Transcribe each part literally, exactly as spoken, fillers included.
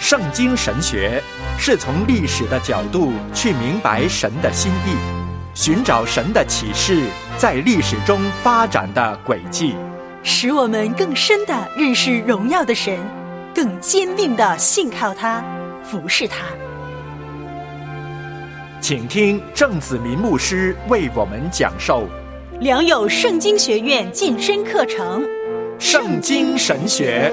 圣经神学是从历史的角度去明白神的心意，寻找神的启示在历史中发展的轨迹， 使我们更深地认识荣耀的神，更坚定地信靠他，服侍他。 请听郑子民牧师为我们讲授良友圣经学院晋升课程《 圣经神学》。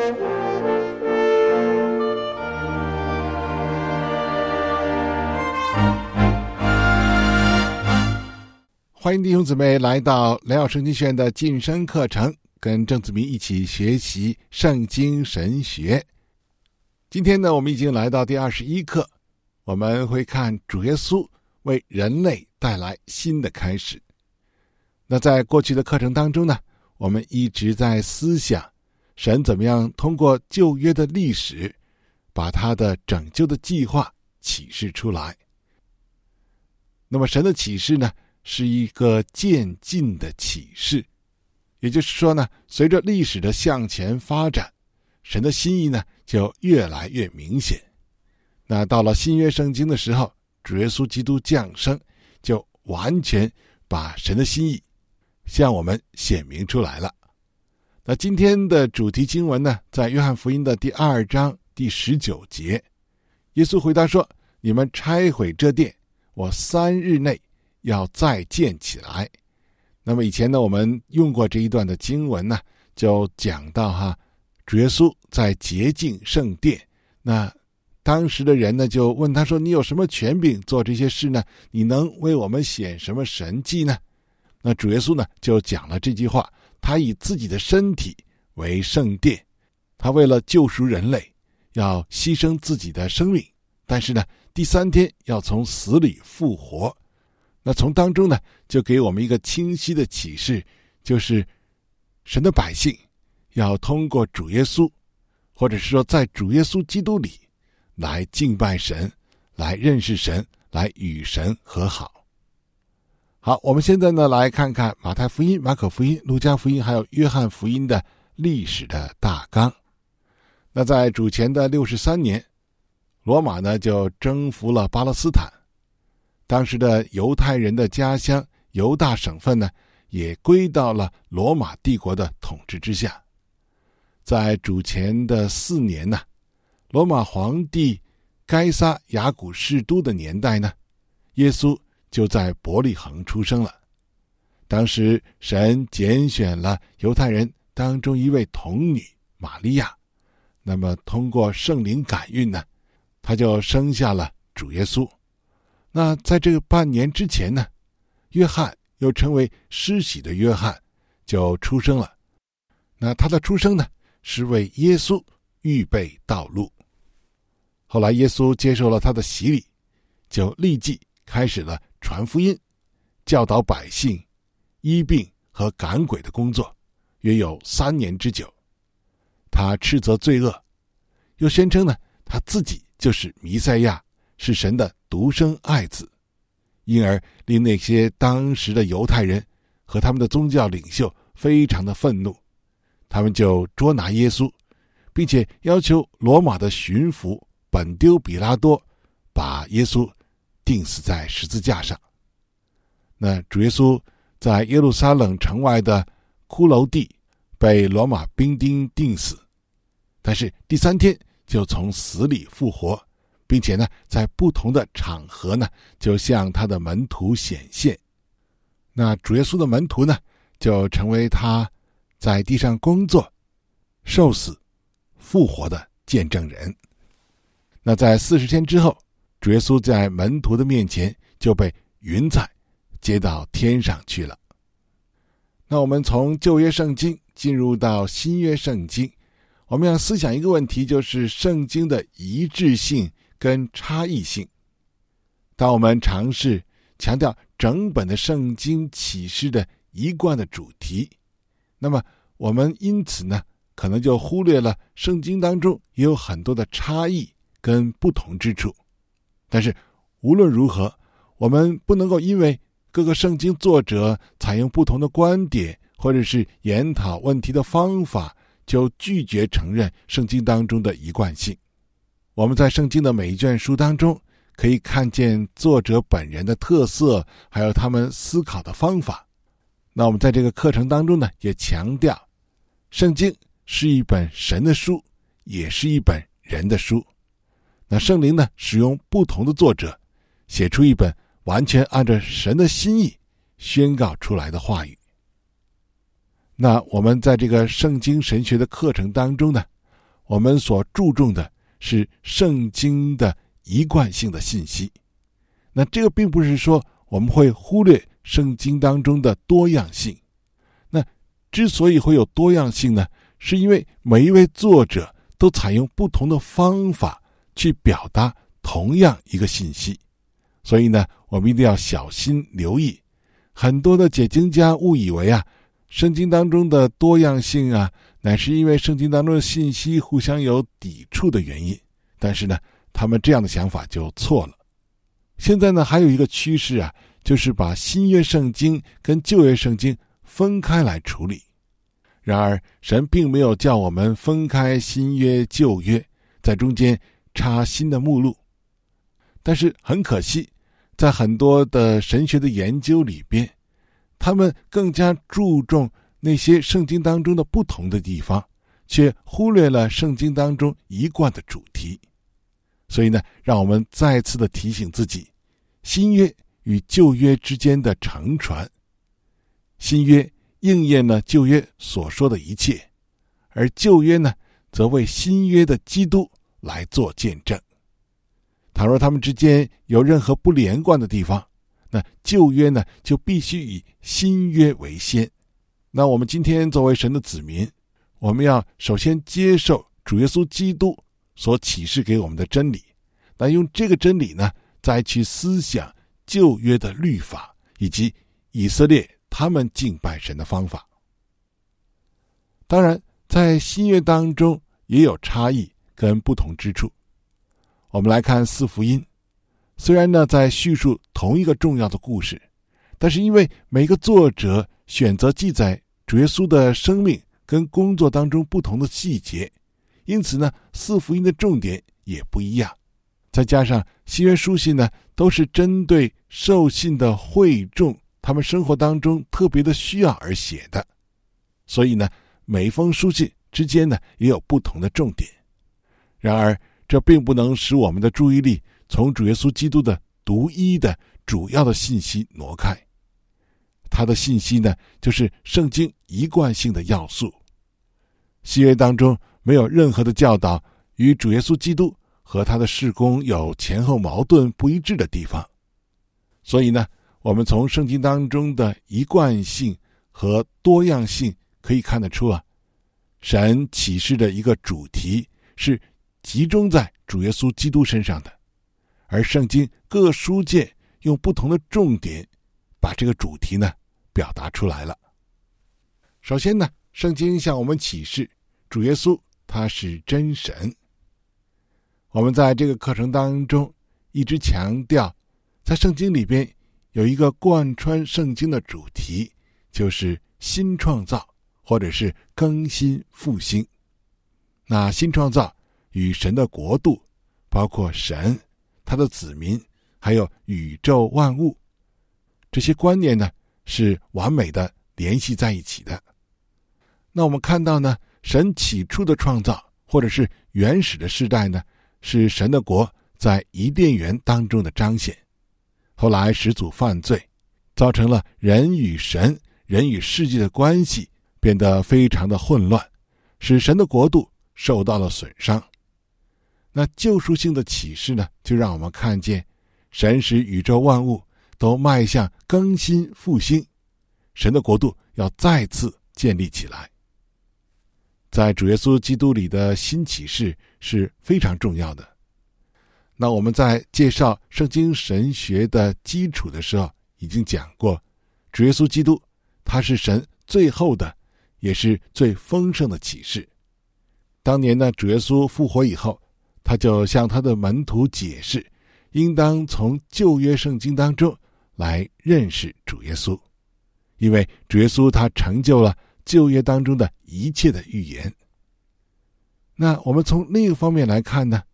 欢迎弟兄姊妹来到良友圣经学院的晋升课程，跟郑子民一起学习圣经神学。今天呢，我们已经来到第二十一课，我们会看主耶稣为人类带来新的开始。那在过去的课程当中呢，我们一直在思想神怎么样通过旧约的历史把他的拯救的计划启示出来。那么神的启示呢，是一个渐进的启示，也就是说呢，随着历史的向前发展，神的心意呢就越来越明显。那到了新约圣经的时候，主耶稣基督降生，就完全把神的心意向我们显明出来了。那今天的主题经文呢，在约翰福音的第二章第十九节，耶稣回答说：你们拆毁这殿，我三日内要再建起来。那么以前呢，我们用过这一段的经文呢，就讲到哈，主耶稣在洁净圣殿。那当时的人呢，就问他说：你有什么权柄做这些事呢？你能为我们显什么神迹呢？那主耶稣呢，就讲了这句话，他以自己的身体为圣殿，他为了救赎人类，要牺牲自己的生命，但是呢，第三天要从死里复活。那从当中呢，就给我们一个清晰的启示，就是神的百姓要通过主耶稣，或者是说在主耶稣基督里来敬拜神，来认识神，来与神和好。好，我们现在呢，来看看马太福音、马可福音、路加福音还有约翰福音的历史的大纲。那在主前的六十三年，罗马呢就征服了巴勒斯坦，当时的犹太人的家乡犹大省份呢，也归到了罗马帝国的统治之下。在主前的四年呢，罗马皇帝该撒亚古士都的年代呢，耶稣就在伯利恒出生了。当时神拣选了犹太人当中一位童女玛利亚，那么通过圣灵感孕呢，他就生下了主耶稣。那在这个半年之前呢，约翰又称为施洗的约翰就出生了。那他的出生呢，是为耶稣预备道路。后来耶稣接受了他的洗礼，就立即开始了传福音、教导百姓、医病和赶鬼的工作，约有三年之久。他斥责罪恶，又宣称呢，他自己就是弥赛亚，是神的独生爱子，因而令那些当时的犹太人和他们的宗教领袖非常的愤怒。他们就捉拿耶稣，并且要求罗马的巡抚本丢比拉多把耶稣钉死在十字架上。那主耶稣在耶路撒冷城外的骷髅地被罗马兵丁钉死，但是第三天就从死里复活，并且呢，在不同的场合呢，就向他的门徒显现。那主耶稣的门徒呢，就成为他在地上工作、受死、复活的见证人。那在四十天之后，主耶稣在门徒的面前就被云彩接到天上去了。那我们从旧约圣经进入到新约圣经，我们要思想一个问题，就是圣经的一致性跟差异性。当我们尝试强调整本的圣经启示的一贯的主题，那么我们因此呢，可能就忽略了圣经当中也有很多的差异跟不同之处。但是无论如何，我们不能够因为各个圣经作者采用不同的观点或者是研讨问题的方法，就拒绝承认圣经当中的一贯性。 我们在圣经的每一卷书当中可以看见作者本人的特色，还有他们思考的方法。那我们在这个课程当中呢，也强调圣经是一本神的书，也是一本人的书。那圣灵呢，使用不同的作者写出一本完全按照神的心意宣告出来的话语。那我们在这个圣经神学的课程当中呢，我们所注重的是圣经的一贯性的信息。那这个并不是说我们会忽略圣经当中的多样性。那之所以会有多样性呢，是因为每一位作者都采用不同的方法去表达同样一个信息。所以呢，我们一定要小心留意。很多的解经家误以为啊，圣经当中的多样性啊，乃是因为圣经当中的信息互相有抵触的原因。但是呢，他们这样的想法就错了。现在呢，还有一个趋势啊，就是把新约圣经跟旧约圣经分开来处理。然而，神并没有叫我们分开新约旧约，在中间插新的目录。但是很可惜，在很多的神学的研究里边，他们更加注重那些圣经当中的不同的地方，却忽略了圣经当中一贯的主题。所以呢，让我们再次的提醒自己，新约与旧约之间的承传。新约应验了旧约所说的一切，而旧约呢，则为新约的基督来做见证。倘若他们之间有任何不连贯的地方，那旧约呢，就必须以新约为先。那我们今天作为神的子民，我们要首先接受主耶稣基督所启示给我们的真理，那用这个真理呢，再去思想旧约的律法，以及以色列他们敬拜神的方法。当然，在新约当中也有差异跟不同之处。我们来看四福音，虽然呢在叙述同一个重要的故事，但是因为每个作者选择记载主耶稣的生命跟工作当中不同的细节，因此呢四福音的重点也不一样。再加上新约书信呢都是针对受信的会众他们生活当中特别的需要而写的，所以呢每一封书信之间呢也有不同的重点。然而这并不能使我们的注意力从主耶稣基督的独一的主要的信息挪开。他的信息呢，就是圣经一贯性的要素。新约当中没有任何的教导与主耶稣基督和他的事工有前后矛盾不一致的地方。所以呢，我们从圣经当中的一贯性和多样性可以看得出啊，神启示的一个主题是集中在主耶稣基督身上的，而圣经各书卷用不同的重点把这个主题呢表达出来了。首先呢，圣经向我们启示主耶稣他是真神。我们在这个课程当中一直强调，在圣经里边有一个贯穿圣经的主题，就是新创造或者是更新复兴。那新创造与神的国度，包括神他的子民还有宇宙万物，这些观念呢是完美的联系在一起的。那我们看到呢，神起初的创造或者是原始的世代呢，是神的国在伊甸园当中的彰显。后来始祖犯罪，造成了人与神人与世界的关系变得非常的混乱，使神的国度受到了损伤。那救赎性的启示呢，就让我们看见神使宇宙万物都迈向更新复兴，神的国度要再次建立起来。在主耶稣基督里的新启示是非常重要的。那我们在介绍圣经神学的基础的时候已经讲过，主耶稣基督他是神最后的也是最丰盛的启示。当年呢，主耶稣复活以后，他就向他的门徒解释，应当从旧约圣经当中来认识主耶稣，因为主耶稣他成就了旧约当中的一切的预言。那我们从另一个方面来看呢，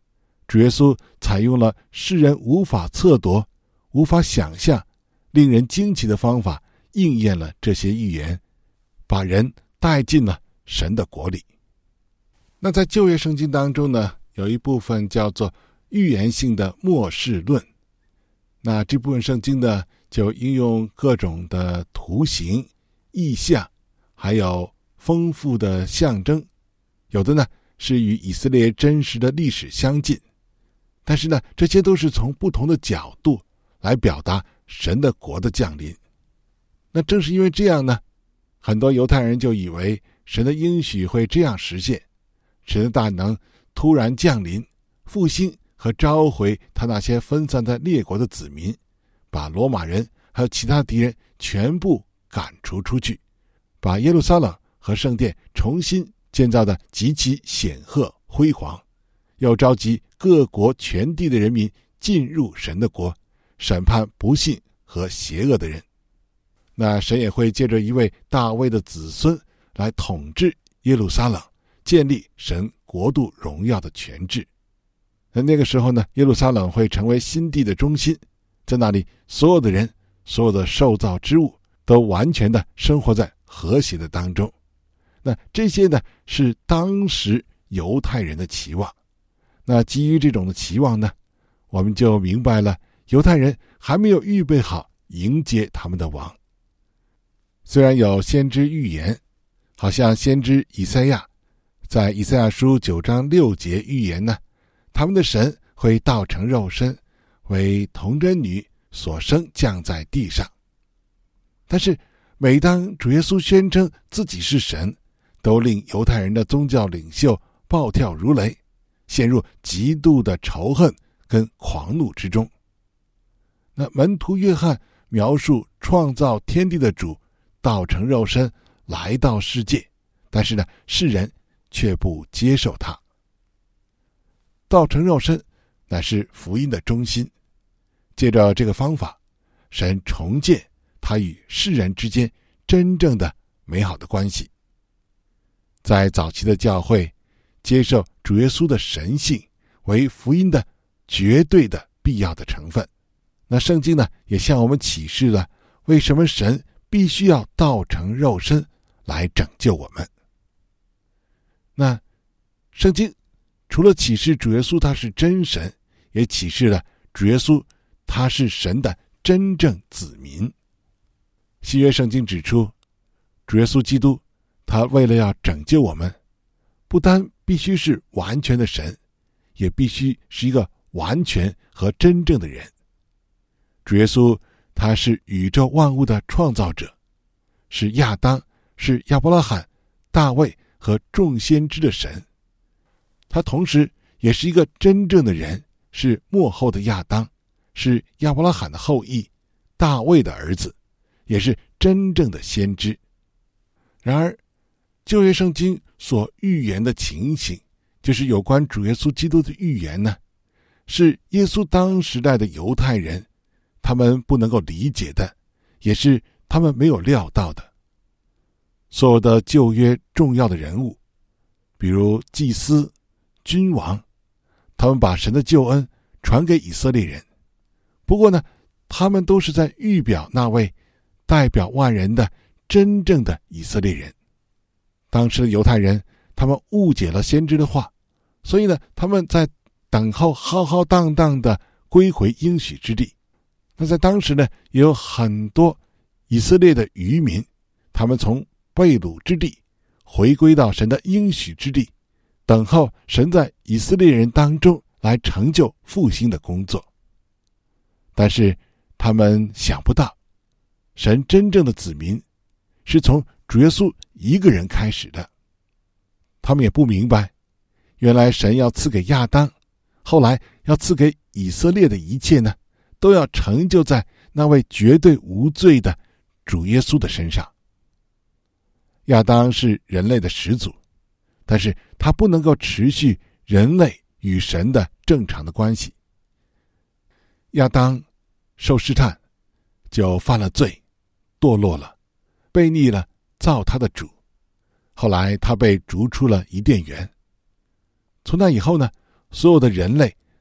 主耶稣采用了世人无法测度、无法想象、令人惊奇的方法，应验了这些预言，把人带进了神的国里。那在旧约圣经当中呢，有一部分叫做预言性的末世论。那这部分圣经呢，就应用各种的图形、意象，还有丰富的象征，有的呢是与以色列真实的历史相近，但是呢，这些都是从不同的角度来表达神的国的降临。那正是因为这样呢，很多犹太人就以为神的应许会这样实现，神的大能突然降临，复兴和召回他那些分散在列国的子民，把罗马人还有其他敌人全部赶除出去，把耶路撒冷和圣殿重新建造的极其显赫辉煌，又召集各国全地的人民进入神的国，审判不信和邪恶的人。那神也会借着一位大卫的子孙来统治耶路撒冷，建立神国度荣耀的权制。那那个时候呢，耶路撒冷会成为新地的中心，在那里所有的人、所有的受造之物都完全的生活在和谐的当中。那这些呢，是当时犹太人的期望。那基于这种的期望呢，我们就明白了犹太人还没有预备好迎接他们的王。虽然有先知预言，好像先知以赛亚在以赛亚书九章六节预言呢，他们的神会道成肉身，为童贞女所生，降在地上。但是每当主耶稣宣称自己是神，都令犹太人的宗教领袖暴跳如雷，陷入极度的仇恨跟狂怒之中。那门徒约翰描述创造天地的主道成肉身来到世界，但是呢，世人却不接受他。道成肉身乃是福音的中心，借着这个方法，神重建他与世人之间真正的美好的关系。在早期的教会，接受主耶稣的神性为福音的绝对的必要的成分。那圣经呢，也向我们启示了为什么神必须要道成肉身来拯救我们。那圣经除了启示主耶稣他是真神，也启示了主耶稣他是神的真正子民。新约圣经指出，主耶稣基督他为了要拯救我们，不单必须是完全的神，也必须是一个完全和真正的人。主耶稣他是宇宙万物的创造者，是亚当，是亚伯拉罕、大卫和众先知的神。他同时也是一个真正的人，是末后的亚当，是亚伯拉罕的后裔，大卫的儿子，也是真正的先知。然而旧约圣经所预言的情形，就是有关主耶稣基督的预言呢，是耶稣当时代的犹太人他们不能够理解的，也是他们没有料到的。所有的旧约重要的人物，比如祭司、君王，他们把神的救恩传给以色列人。不过呢，他们都是在预表那位代表万人的真正的以色列人。当时的犹太人，他们误解了先知的话，所以呢，他们在等候浩浩荡荡的归回应许之地。那在当时呢，也有很多以色列的渔民，他们从被掳之地回归到神的应许之地，等候神在以色列人当中来成就复兴的工作。但是他们想不到，神真正的子民是从主耶稣一个人开始的。他们也不明白，原来神要赐给亚当，后来要赐给以色列的一切呢，都要成就在那位绝对无罪的主耶稣的身上。亚当是人类的始祖，但是他不能够持续人类与神的正常的关系。亚当受试探，就犯了罪，堕落了，背逆了造他的主。后来他被逐出了伊甸园。从那以后呢，所有的人类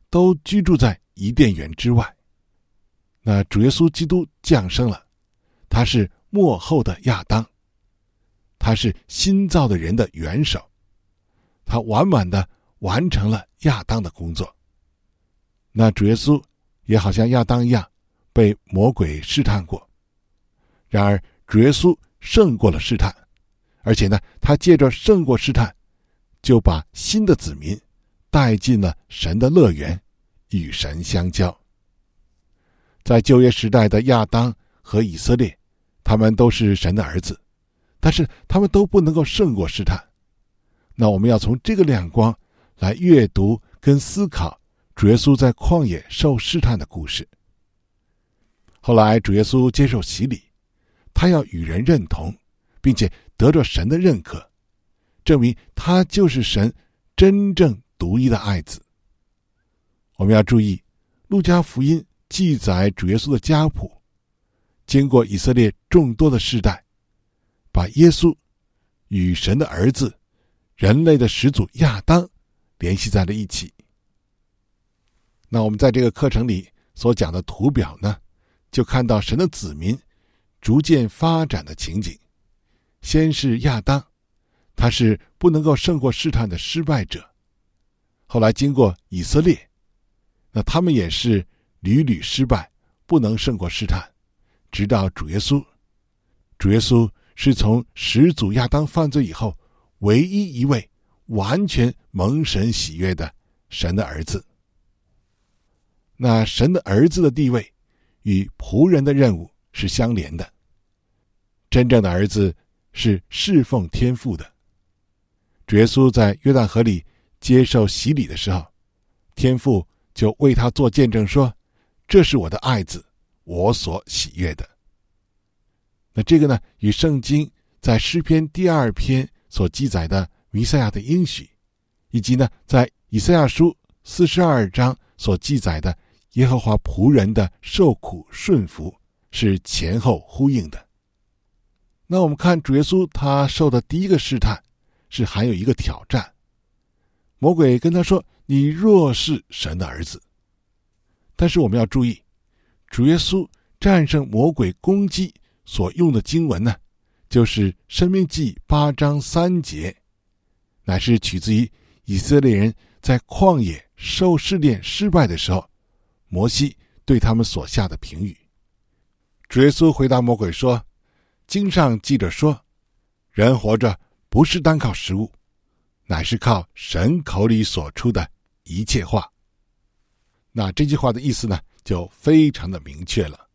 都居住在伊甸园之外。那主耶稣基督降生了，他是末后的亚当，他是新造的人的元首，他完满的完成了亚当的工作。那主耶稣也好像亚当一样被魔鬼试探过，然而主耶稣胜过了试探，而且呢，他借着胜过试探，就把新的子民带进了神的乐园，与神相交。在旧约时代的亚当和以色列，他们都是神的儿子，但是他们都不能够胜过试探。那我们要从这个亮光来阅读跟思考主耶稣在旷野受试探的故事。后来主耶稣接受洗礼，他要与人认同，并且得着神的认可，证明他就是神真正独一的爱子。我们要注意，路加福音记载主耶稣的家谱，经过以色列众多的世代，把耶稣与神的儿子，人类的始祖亚当联系在了一起。那我们在这个课程里所讲的图表呢，就看到神的子民逐渐发展的情景。先是亚当，他是不能够胜过试探的失败者，后来经过以色列，那他们也是屡屡失败，不能胜过试探，直到主耶稣。主耶稣是从始祖亚当犯罪以后唯一一位完全蒙神喜悦的神的儿子。那神的儿子的地位与仆人的任务是相连的。真正的儿子是侍奉天父的。主耶稣在约旦河里接受洗礼的时候，天父就为他做见证说，这是我的爱子，我所喜悦的。那这个呢，与圣经在诗篇第二篇所记载的弥赛亚的应许，以及呢在以赛亚书四十二章所记载的耶和华仆人的受苦顺服是前后呼应的。那我们看主耶稣他受的第一个试探是含有一个挑战，魔鬼跟他说，你若是神的儿子。但是我们要注意，主耶稣战胜魔鬼攻击所用的经文呢，就是申命记八章三节，乃是取自于以色列人在旷野受试炼失败的时候，摩西对他们所下的评语。主耶稣回答魔鬼说，经上记着说，人活着不是单靠食物，乃是靠神口里所出的一切话。那这句话的意思呢，就非常的明确了。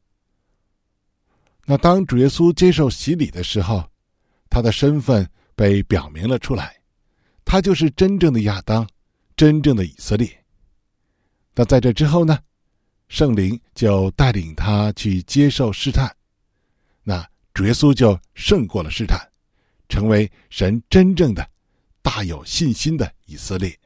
那当主耶稣接受洗礼的时候，他的身份被表明了出来，他就是真正的亚当，真正的以色列。那在这之后呢，圣灵就带领他去接受试探，那主耶稣就胜过了试探，成为神真正的大有信心的以色列。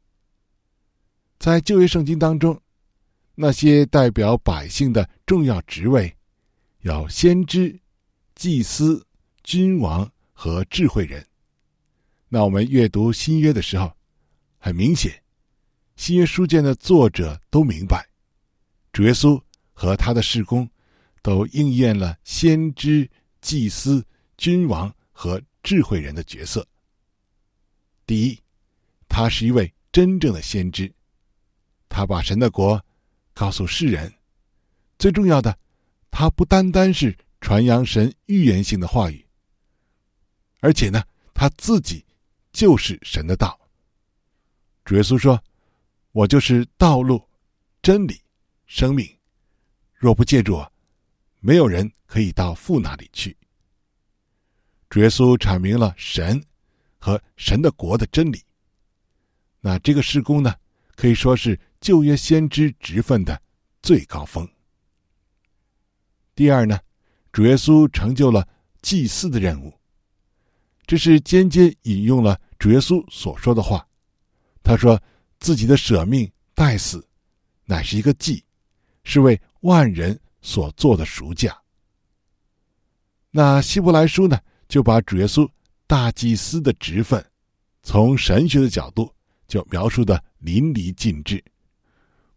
在旧约圣经当中，那些代表百姓的重要职位有先知、祭司、君王和智慧人。那我们阅读新约的时候，很明显，新约书卷的作者都明白，主耶稣和他的事工都应验了先知、祭司、君王和智慧人的角色。第一，他是一位真正的先知，他把神的国告诉世人。最重要的，他不单单是传扬神预言性的话语，而且呢，他自己就是神的道。主耶稣说，我就是道路、真理、生命，若不借助我，没有人可以到父那里去。主耶稣阐明了神和神的国的真理。那这个事工呢，可以说是旧约先知职分的最高峰。第二呢，主耶稣成就了祭司的任务。这是间接引用了主耶稣所说的话。他说，自己的舍命代死，乃是一个祭，是为万人所做的赎价。那希伯来书呢，就把主耶稣大祭司的职分，从神学的角度就描述的淋漓尽致，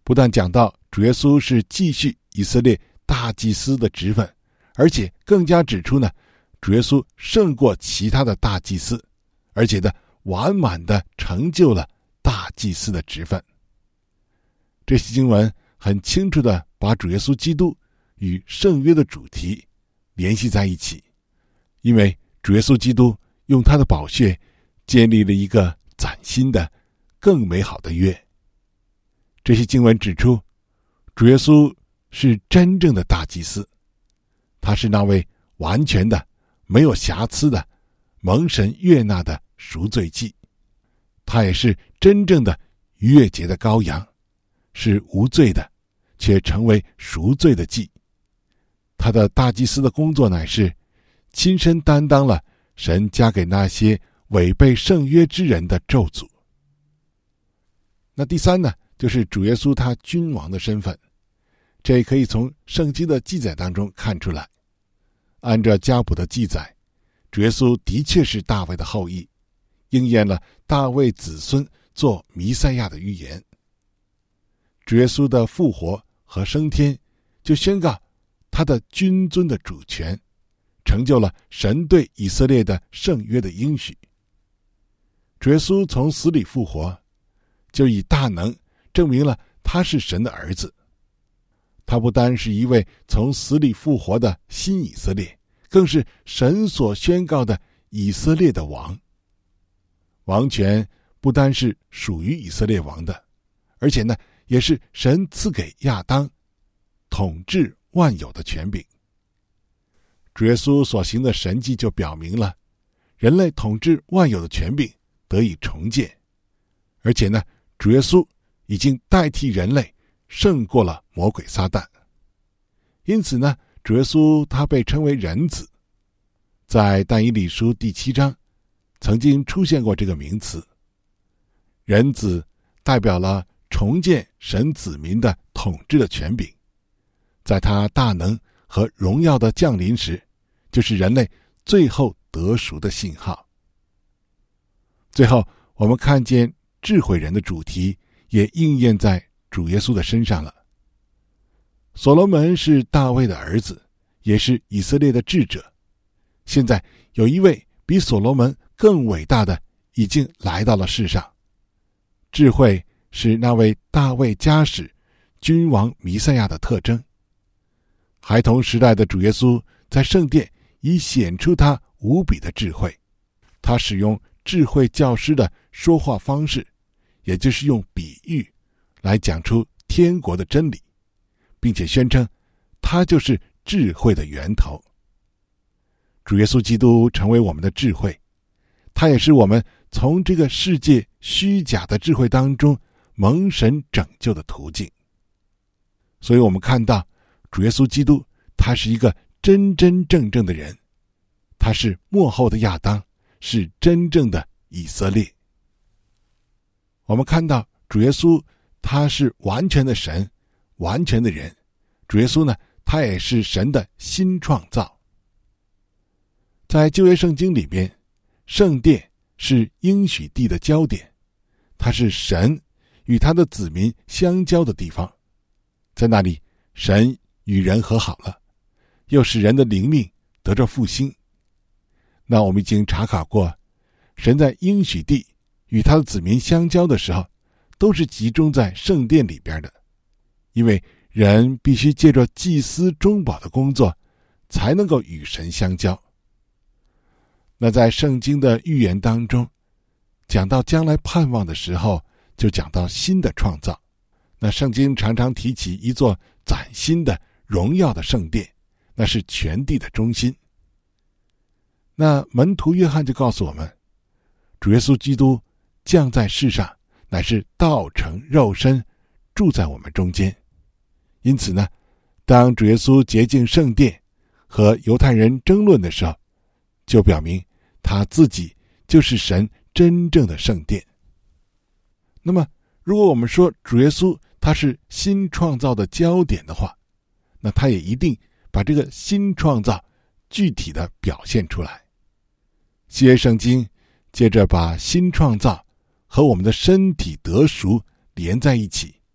不但讲到主耶稣是继续以色列大祭司的职分，而且更加指出呢，主耶稣胜过其他的大祭司，而且呢，完满的成就了大祭司的职分。这些经文很清楚的把主耶稣基督与圣约的主题联系在一起，因为主耶稣基督用他的宝血建立了一个崭新的更美好的约。这些经文指出，主耶稣是真正的大祭司，他是那位完全的没有瑕疵的蒙神悦纳的赎罪祭，他也是真正的逾越节的羔羊，是无罪的却成为赎罪的祭。他的大祭司的工作乃是亲身担当了神加给那些违背圣约之人的咒诅。那第三呢，就是主耶稣他君王的身份，这也可以从圣经的记载当中看出来。按照家谱的记载，主耶稣的确是大卫的后裔，应验了大卫子孙做弥赛亚的预言。主耶稣的复活和升天就宣告他的君尊的主权，成就了神对以色列的圣约的应许。主耶稣从死里复活，就以大能证明了他是神的儿子。他不单是一位从死里复活的新以色列，更是神所宣告的以色列的王。王权不单是属于以色列王的，而且呢，也是神赐给亚当统治万有的权柄。主耶稣所行的神迹就表明了人类统治万有的权柄得以重建，而且呢，主耶稣已经代替人类胜过了魔鬼撒旦。因此呢，主耶稣他被称为人子。在但以理书第七章曾经出现过这个名词。人子代表了重建神子民的统治的权柄，在他大能和荣耀的降临时，就是人类最后得赎的信号。最后我们看见智慧人的主题也应验在主耶稣的身上了。所罗门是大卫的儿子，也是以色列的智者。现在有一位比所罗门更伟大的已经来到了世上。智慧是那位大卫家史君王弥赛亚的特征。孩童时代的主耶稣在圣殿已显出他无比的智慧，他使用智慧教师的说话方式，也就是用比喻来讲出天国的真理，并且宣称他就是智慧的源头。主耶稣基督成为我们的智慧，他也是我们从这个世界虚假的智慧当中蒙神拯救的途径。所以我们看到主耶稣基督他是一个真真正正的人，他是末后的亚当，是真正的以色列。我们看到主耶稣他是完全的神，完全的人。主耶稣呢，他也是神的新创造。在旧约圣经里边，圣殿是应许地的焦点，它是神与他的子民相交的地方。在那里，神与人和好了，又使人的灵命得着复兴。那我们已经查考过，神在应许地与他的子民相交的时候，都是集中在圣殿里边的，因为人必须借着祭司中保的工作，才能够与神相交。那在圣经的预言当中，讲到将来盼望的时候，就讲到新的创造。那圣经常常提起一座崭新的荣耀的圣殿，那是全地的中心。那门徒约翰就告诉我们，主耶稣基督降在世上，乃是道成肉身，住在我们中间。因此呢，当主耶稣洁净圣殿和犹太人争论的时候，就表明他自己就是神真正的圣殿。那么如果我们说主耶稣他是新创造的焦点的话，那他也一定把这个新创造具体的表现出来。新约圣经接着把新创造和我们的身体得赎连在一起，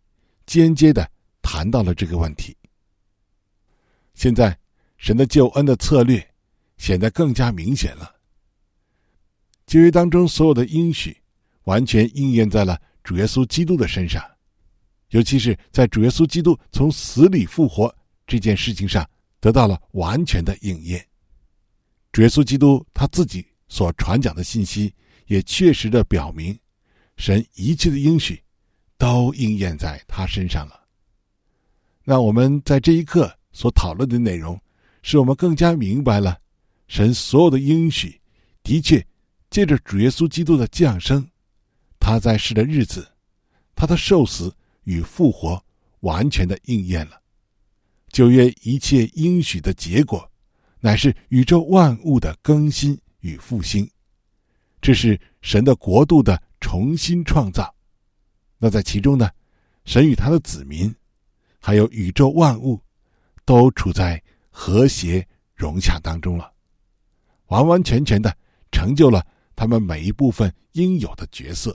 间接的谈到了这个问题。现在神的救恩的策略显得更加明显了。旧约当中所有的应许完全应验在了主耶稣基督的身上，尤其是在主耶稣基督从死里复活这件事情上得到了完全的应验。主耶稣基督他自己所传讲的信息也确实的表明，神一切的应许都应验在他身上了。那我们在这一刻所讨论的内容，使我们更加明白了神所有的应许的确借着主耶稣基督的降生，他在世的日子，他的受死与复活完全的应验了。旧约一切应许的结果，乃是宇宙万物的更新与复兴，这是神的国度的重新创造。那在其中呢，神与他的子民还有宇宙万物都处在和谐融洽当中了，完完全全的成就了他们每一部分应有的角色。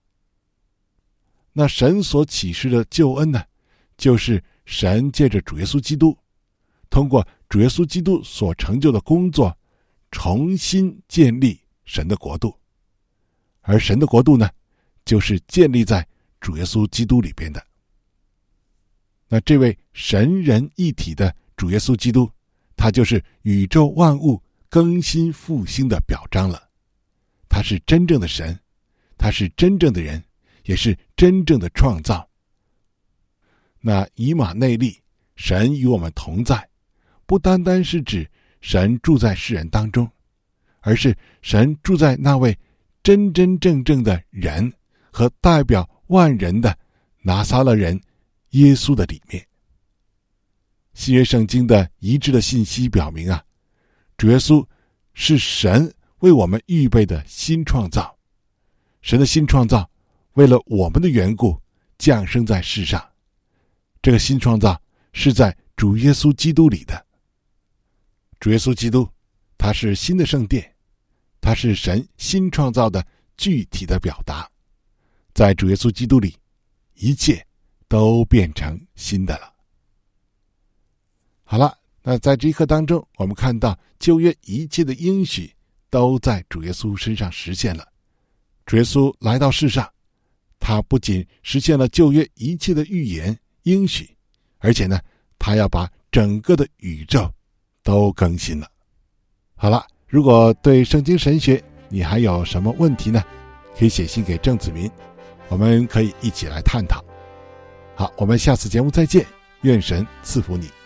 那神所启示的救恩呢，就是神借着主耶稣基督，通过主耶稣基督所成就的工作，重新建立神的国度。而神的国度呢，就是建立在主耶稣基督里边的。那这位神人一体的主耶稣基督，他就是宇宙万物更新复兴的表彰了。他是真正的神，他是真正的人，也是真正的创造。那以马内利，神与我们同在，不单单是指神住在世人当中，而是神住在那位真真正正的人和代表万人的拿撒勒人耶稣的里面。新约圣经的一致的信息表明啊，主耶稣是神为我们预备的新创造。神的新创造为了我们的缘故降生在世上，这个新创造是在主耶稣基督里的。主耶稣基督他是新的圣殿，他是神新创造的具体的表达。在主耶稣基督里，一切都变成新的了。好了，那在这一课当中，我们看到旧约一切的应许都在主耶稣身上实现了。主耶稣来到世上，他不仅实现了旧约一切的预言应许，而且呢，他要把整个的宇宙都更新了。好了，如果对圣经神学你还有什么问题呢，可以写信给郑子民，我们可以一起来探讨。好，我们下次节目再见，愿神赐福你。